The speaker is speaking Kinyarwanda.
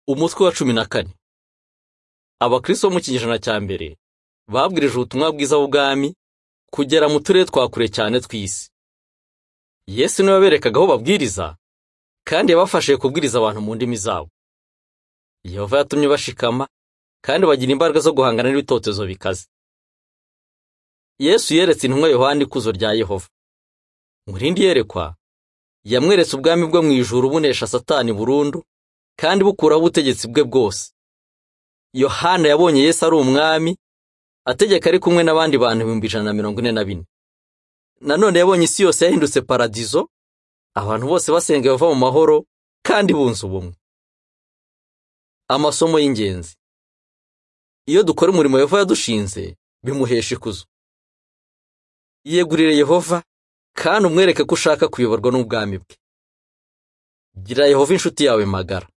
Umutwe wa 14. Abakristo mu kinyejana cya mbere babwirije ubutumwa bwiza bw'ubwami kugera mu turere twa kure cyane tw'isi. Yesu niwe waberekaga aho babwiriza kandi yabafashije kubwiriza abantu mu ndimi zabo. Yehova yatumye bashikama kandi bagira imbaraga zo guhangana n'ibitotezo bikaze. Yesu yeretse intumwa Yohana ikuzo rya Yehova. Mu rindi yerekwa yamweretse ubwami bwo mu ijuru bunesha Satani burundu kandi bukuraho ubutegetsi bwe bwose. Yohana yabonye Yesu ari umwami ategeka ari kumwe n'abandi bantu 144. Nanone yabonye isi yose yahindutse paradizo, abantu bose basenga Yehova mu mahoro kandi bunze ubumwe. Amasomo y'ingenzi. Iyo dukora umurimo Yehova yadushinze bimuhesha ikuzo. Yegurire Yehova kandi umwereke ko ushaka kuyoborwa n'ubwami bwe. Gira Yehova inshuti yawe magara.